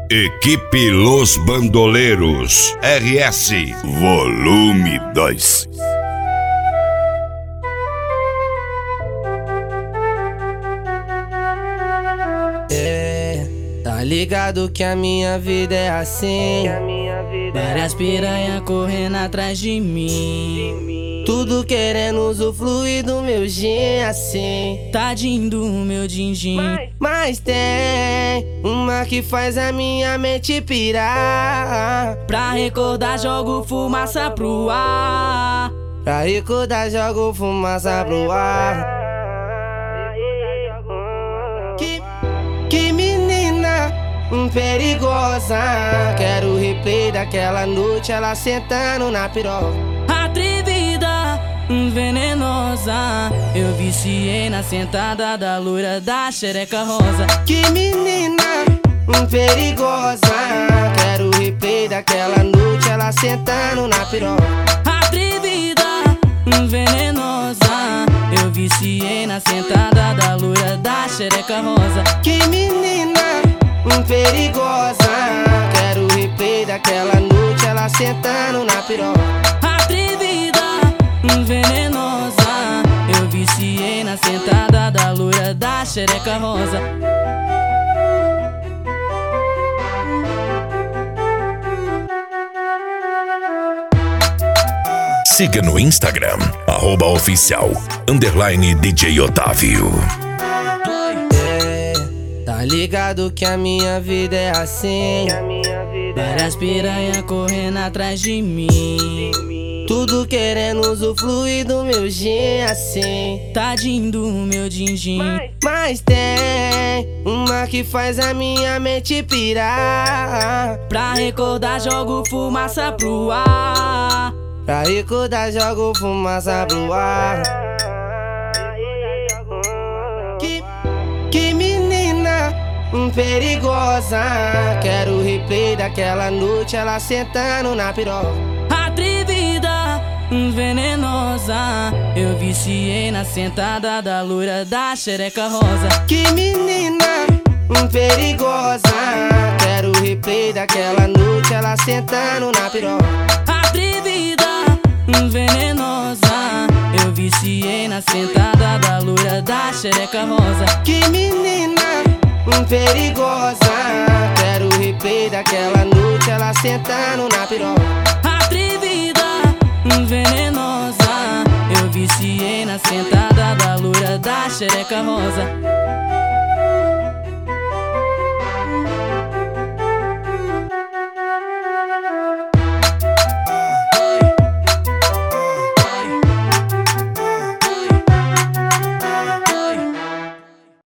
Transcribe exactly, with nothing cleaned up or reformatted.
Equipe Los Bandoleros R S Volume dois. É, tá ligado que a minha vida é assim. Várias piranha correndo atrás de mim, tudo querendo usufruir do meu gin assim. Tadinho do meu din-din. Mas, mas tem uma que faz a minha mente pirar. Pra recordar jogo fumaça pro ar. Pra recordar jogo fumaça pro ar. Que, que menina perigosa. Quero o replay daquela noite, ela sentando na piroca. Atrevida, venenosa, eu viciei na sentada da loira da xereca rosa. Que menina perigosa. Quero o replay daquela noite, ela sentando na piroca. Atrevida, venenosa, eu viciei na sentada da loira da xereca rosa. Que menina perigosa. Quero o replay daquela noite, ela sentando na piroca. Atrevida, venenosa, eu viciei na sentada da loira da xereca rosa. Siga no Instagram, arroba oficial, underline D J Otávio. É, tá ligado que a minha vida é assim. Várias piranha correndo atrás de mim, tudo querendo usufruir do meu gin assim. Tadinho do meu din-din. Mas, mas tem uma que faz a minha mente pirar. Pra recordar jogo fumaça pro ar. Pra recordar jogo fumaça pro ar. Que, que menina perigosa. Quero o replay daquela noite, ela sentando na piroca. Atrevida, venenosa, eu viciei na sentada da loira da xereca rosa. Que menina perigosa. Quero o replay daquela noite, ela sentando na piroca. Atrevida, venenosa, eu viciei na sentada da loira da xereca rosa. Que menina perigosa. Quero o replay daquela noite, ela sentando na piroca. Atrevida, venenosa, eu viciei na sentada da loira da xereca rosa.